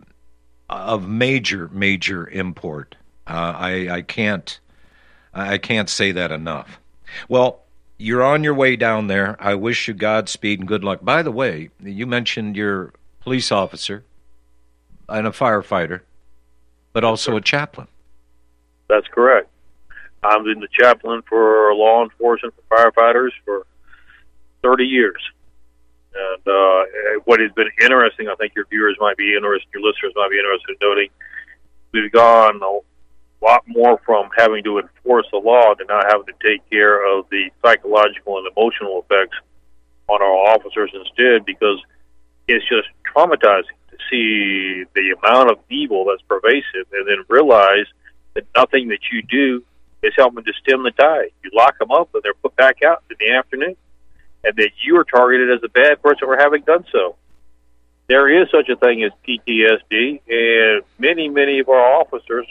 of major major import. Uh, I I can't I can't say that enough. Well, you're on your way down there. I wish you Godspeed and good luck. By the way, you mentioned you're a police officer and a firefighter, but also a chaplain.
That's correct. I've been the chaplain for law enforcement for firefighters for thirty years. And uh, what has been interesting, I think your viewers might be interested, your listeners might be interested in noting, we've gone a lot more from having to enforce the law to now having to take care of the psychological and emotional effects on our officers instead, because it's just traumatizing to see the amount of evil that's pervasive and then realize that nothing that you do is helping to stem the tide. You lock them up and they're put back out in the afternoon, and that you are targeted as a bad person for having done so. There is such a thing as P T S D, and many, many of our officers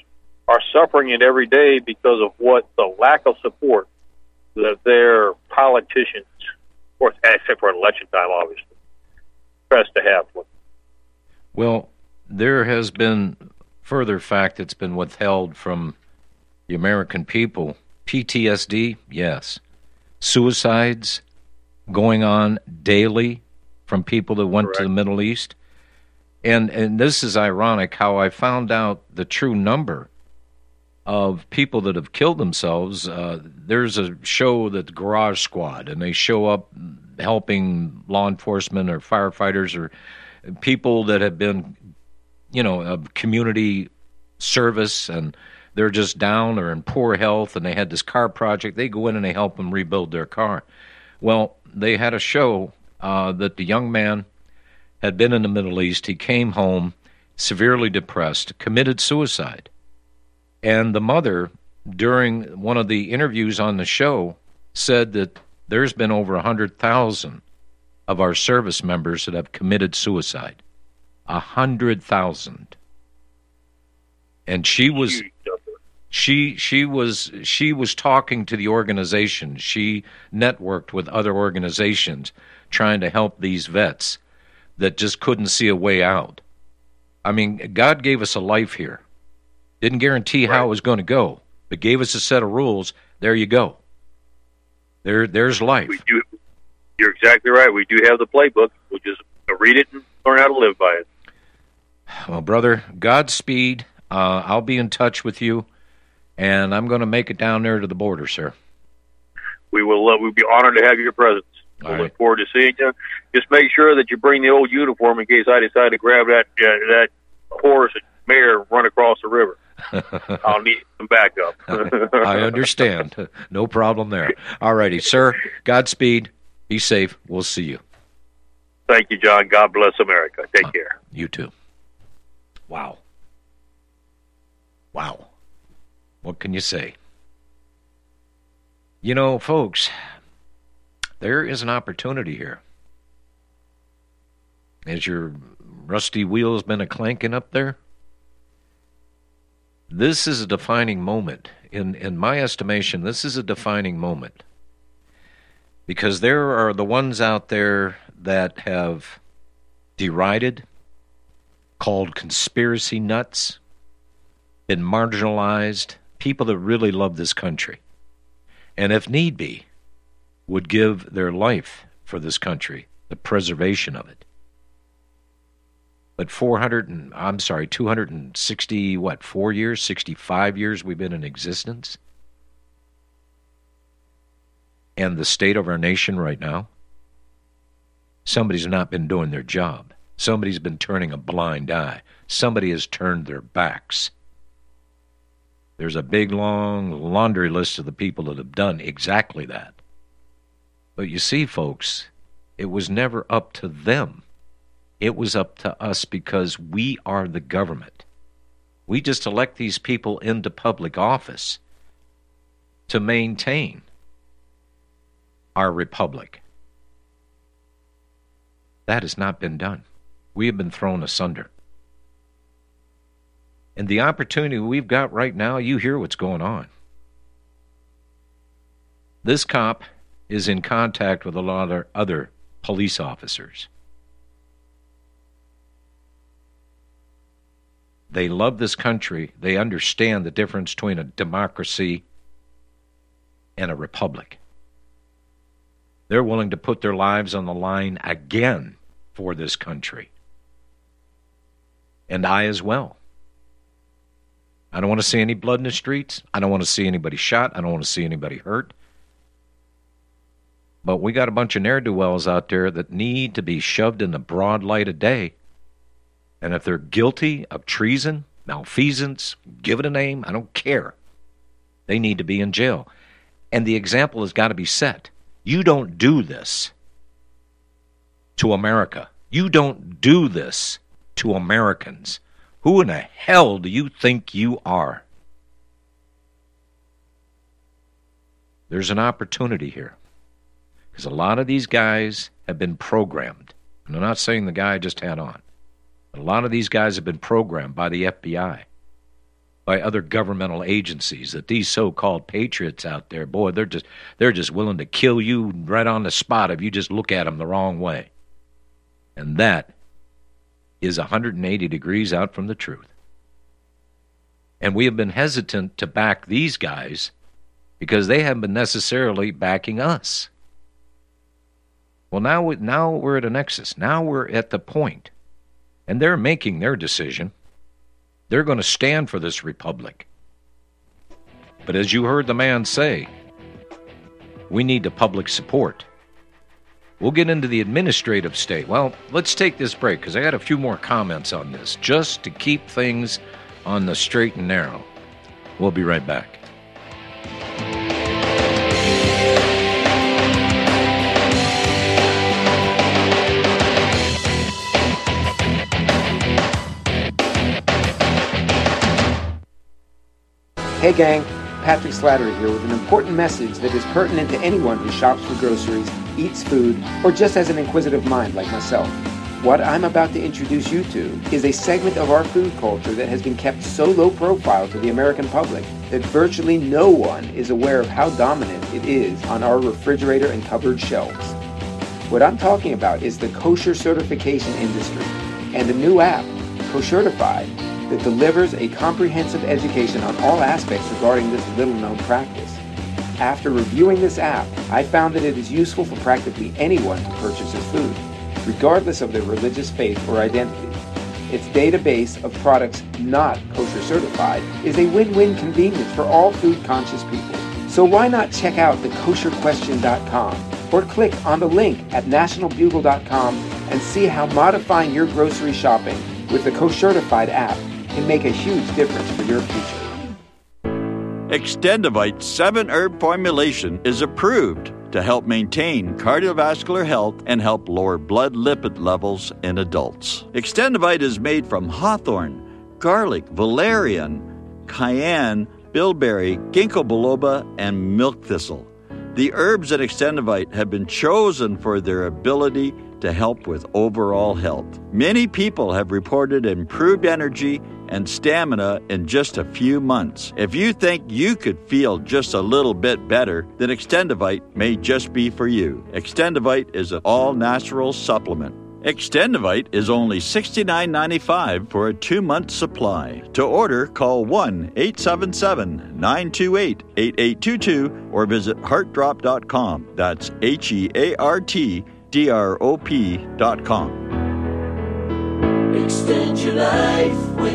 are suffering it every day because of what the lack of support that their politicians, of course, except for election time, obviously, press to have.
Well, there has been further fact that's been withheld from the American people. P T S D, yes. Suicides going on daily from people that went Correct. to the Middle East. And and this is ironic how I found out the true number of people that have killed themselves. Uh, there's a show that's Garage Squad, and they show up helping law enforcement or firefighters or people that have been, you know, of community service, and they're just down or in poor health, and they had this car project. They go in and they help them rebuild their car. Well, they had a show uh, that the young man had been in the Middle East. He came home severely depressed, committed suicide. And the mother, during one of the interviews on the show, said that there's been over one hundred thousand of our service members that have committed suicide. one hundred thousand. And she was she she was she was talking to the organization. She networked with other organizations trying to help these vets that just couldn't see a way out. I mean, God gave us a life here. Didn't guarantee right. how it was going to go, but gave us a set of rules. There you go. There, there's life.
We do. You're exactly right. We do have the playbook. We'll just read it and learn how to live by it.
Well, brother, Godspeed. Uh, I'll be in touch with you, and I'm going to make it down there to the border, sir. We will. Uh, we'll be honored to have your presence. We'll right. look forward to seeing you. Just make sure that you bring the old uniform in case I decide to grab that uh, that horse and mare and run across the river. I'll need some backup. I understand. No problem there. All righty, sir. Godspeed. Be safe. We'll see you.
Thank you, John. God bless America. Take uh, care.
You too. Wow. Wow. What can you say? You know, folks, there is an opportunity here. Has your rusty wheels been a-clanking up there? This is a defining moment. In in my estimation, this is a defining moment. Because there are the ones out there that have derided, called conspiracy nuts, been marginalized, people that really love this country, and if need be, would give their life for this country, the preservation of it. But four hundred and, I'm sorry, two hundred sixty, what, four years, sixty-five years we've been in existence? And the state of our nation right now? Somebody's not been doing their job. Somebody's been turning a blind eye. Somebody has turned their backs. There's a big, long laundry list of the people that have done exactly that. But you see, folks, it was never up to them. It was up to us because we are the government. We just elect these people into public office to maintain our republic. That has not been done. We have been thrown asunder. And the opportunity we've got right now, you hear what's going on. This cop is in contact with a lot of other police officers. They love this country. They understand the difference between a democracy and a republic. They're willing to put their lives on the line again for this country. And I as well. I don't want to see any blood in the streets. I don't want to see anybody shot. I don't want to see anybody hurt. But we got a bunch of ne'er-do-wells out there that need to be shoved in the broad light of day. And if they're guilty of treason, malfeasance, give it a name, I don't care. They need to be in jail. And the example has got to be set. You don't do this to America. You don't do this to Americans. Who in the hell do you think you are? There's an opportunity here. Because a lot of these guys have been programmed. And I'm not saying the guy just had on. A lot of these guys have been programmed by the F B I by other governmental agencies, that these so-called patriots out there, boy, they're just they're just willing to kill you right on the spot if you just look at them the wrong way. And that is one hundred eighty degrees out from the truth. And we have been hesitant to back these guys because they haven't been necessarily backing us. Well, now, we, now we're at a nexus. Now we're at the point, and they're making their decision. They're going to stand for this republic. But as you heard the man say, we need the public support. We'll get into the administrative state. Well, let's take this break because I got a few more comments on this just to keep things on the straight and narrow. We'll be right back.
Hey gang, Patrick Slattery here with an important message that is pertinent to anyone who shops for groceries, eats food, or just has an inquisitive mind like myself. What I'm about to introduce you to is a segment of our food culture that has been kept so low profile to the American public that virtually no one is aware of how dominant it is on our refrigerator and cupboard shelves. What I'm talking about is the kosher certification industry and a new app, Koshertified, that delivers a comprehensive education on all aspects regarding this little-known practice. After reviewing this app, I found that it is useful for practically anyone who purchases food, regardless of their religious faith or identity. Its database of products not kosher certified is a win-win convenience for all food-conscious people. So why not check out the kosher question dot com or click on the link at national bugle dot com and see how modifying your grocery shopping with the Koshertified app can make a huge difference for your future.
Extendivite seven herb formulation is approved to help maintain cardiovascular health and help lower blood lipid levels in adults. Extendivite is made from hawthorn, garlic, valerian, cayenne, bilberry, ginkgo biloba, and milk thistle. The herbs in Extendivite have been chosen for their ability to help with overall health. Many people have reported improved energy and stamina in just a few months. If you think you could feel just a little bit better, then Extendivite may just be for you. Extendivite is an all-natural supplement. Extendivite is only sixty-nine ninety-five for a two-month supply. To order, call one eight seven seven, nine two eight, eight eight two two or visit heart drop dot com. That's H E A R T D R O P dot com.
Extend your life with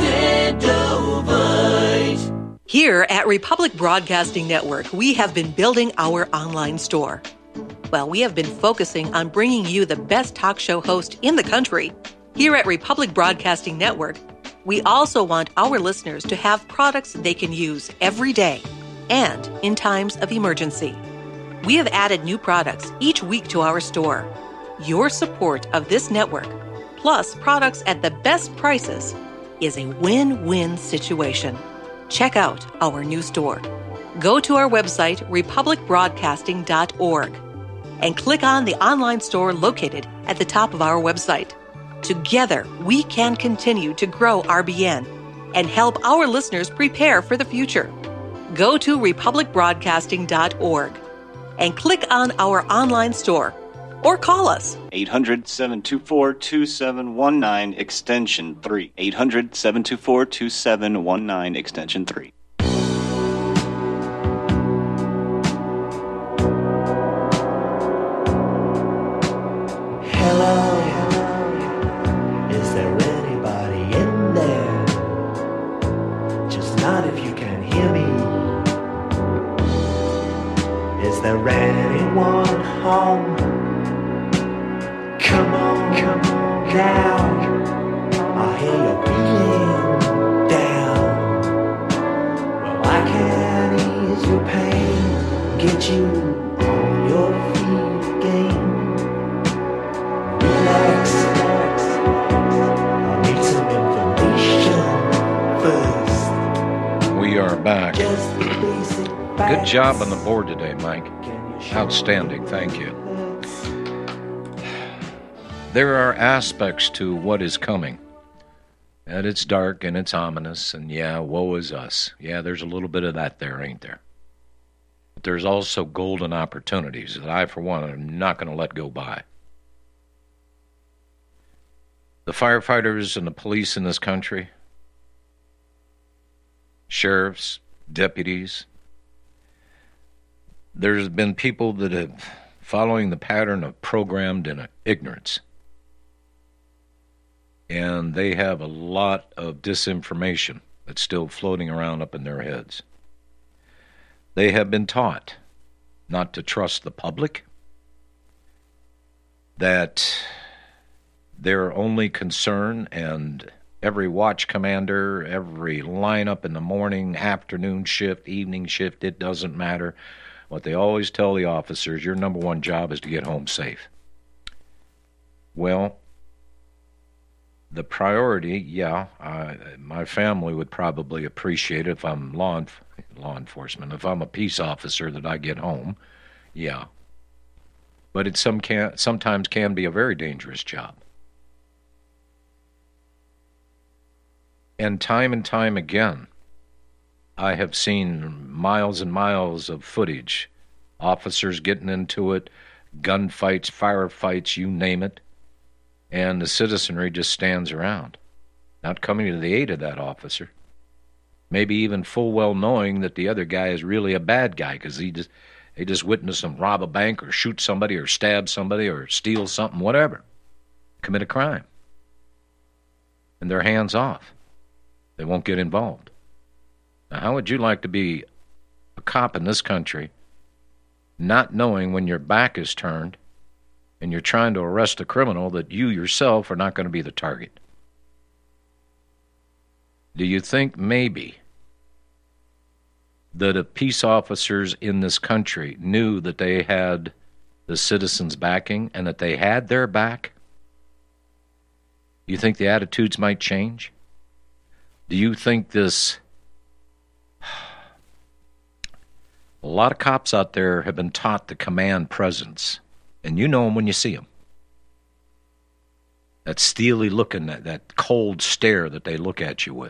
Extendovite.
Here at Republic Broadcasting Network, we have been building our online store. Well, we have been focusing on bringing you the best talk show host in the country. Here at Republic Broadcasting Network, we also want our listeners to have products they can use every day and in times of emergency. We have added new products each week to our store. Your support of this network, plus products at the best prices, is a win-win situation. Check out our new store. Go to our website, republic broadcasting dot org, and click on the online store located at the top of our website. Together, we can continue to grow R B N and help our listeners prepare for the future. Go to republic broadcasting dot org and click on our online store or call us.
eight hundred, seven two four, two seven one nine, extension three. eight hundred, seven two four, two seven one nine, extension three.
Hello, is there anybody in there? Just not if you can hear me. Is there anyone home? Come on, come on down. I hear you're feeling down. Well, I can ease your pain, get you on your feet again. Relax, relax. I'll need some information first.
We are back. Good job on the board today, Mike. Outstanding. Thank you. There are aspects to what is coming And it's dark and it's ominous, and yeah, woe is us. Yeah, there's a little bit of that there, ain't there? But there's also golden opportunities that I, for one, am not going to let go by. The firefighters and the police in this country, sheriffs, deputies, there's been people that have, following the pattern of programmed in ignorance. And they have a lot of disinformation that's still floating around up in their heads. They have been taught not to trust the public, that their only concern, and every watch commander, every lineup in the morning, afternoon shift, evening shift, it doesn't matter. What they always tell the officers, your number one job is to get home safe. Well, the priority, yeah, I, my family would probably appreciate it if I'm law, law enforcement, if I'm a peace officer, that I get home, yeah. But it some can, sometimes can be a very dangerous job. And time and time again, I have seen miles and miles of footage, officers getting into it, gunfights, firefights, you name it. And the citizenry just stands around, not coming to the aid of that officer. Maybe even full well knowing that the other guy is really a bad guy because he just, they just witnessed him rob a bank or shoot somebody or stab somebody or steal something, whatever, commit a crime. And they're hands off. They won't get involved. Now, how would you like to be a cop in this country, not knowing when your back is turned and you're trying to arrest a criminal that you yourself are not going to be the target? Do you think maybe that if peace officers in this country knew that they had the citizens' backing and that they had their back, you think the attitudes might change? Do you think this... A lot of cops out there have been taught to command presence. And you know them when you see them. That steely looking, that, that cold stare that they look at you with.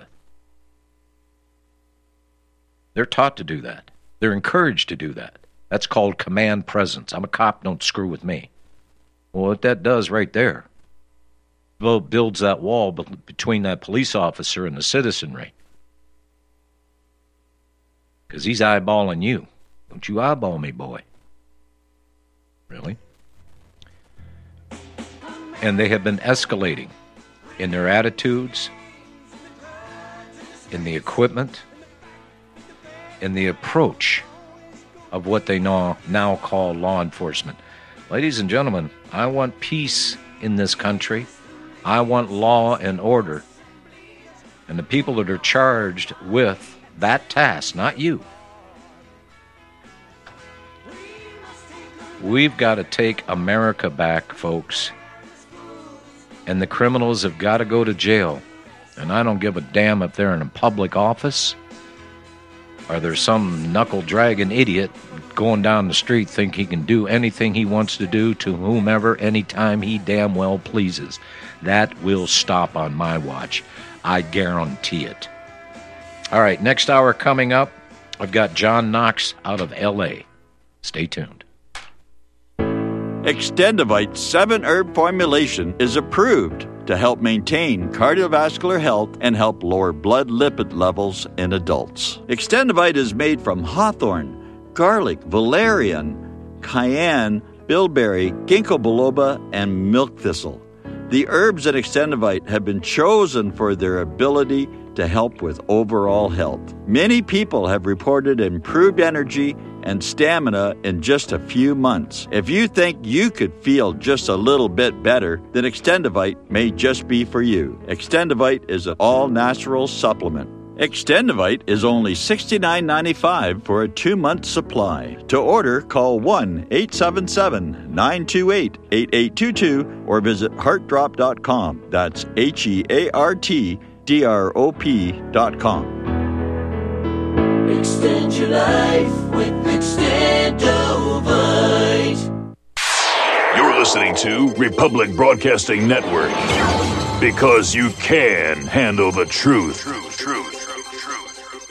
They're taught to do that. They're encouraged to do that. That's called command presence. I'm a cop, don't screw with me. Well, what that does right there, builds that wall between that police officer and the citizenry. Because he's eyeballing you. Don't you eyeball me, boy. Really? And they have been escalating in their attitudes, in the equipment, in the approach of what they now, now call law enforcement. Ladies and gentlemen, I want peace in this country. I want law and order. And the people that are charged with that task, not you. We've got to take America back, folks. And the criminals have got to go to jail. And I don't give a damn if they're in a public office or there's some knuckle-dragging idiot going down the street think he can do anything he wants to do to whomever anytime he damn well pleases. That will stop on my watch. I guarantee it. All right, next hour coming up, I've got John Knox out of L A. Stay tuned.
Extendivite seven herb formulation is approved to help maintain cardiovascular health and help lower blood lipid levels in adults. Extendivite is made from hawthorn, garlic, valerian, cayenne, bilberry, ginkgo biloba, and milk thistle. The herbs in Extendivite have been chosen for their ability to help with overall health. Many people have reported improved energy and stamina in just a few months. If you think you could feel just a little bit better, then Extendivite may just be for you. Extendivite is an all-natural supplement. Extendivite is only sixty-nine ninety-five for a two-month supply. To order, call one eight seven seven, nine two eight, eight eight two two or visit heart drop dot com. That's H E A R T D R O P dot com.
Extend your life with Extendivite.
You're listening to Republic Broadcasting Network. Because you can handle the truth. Truth, truth.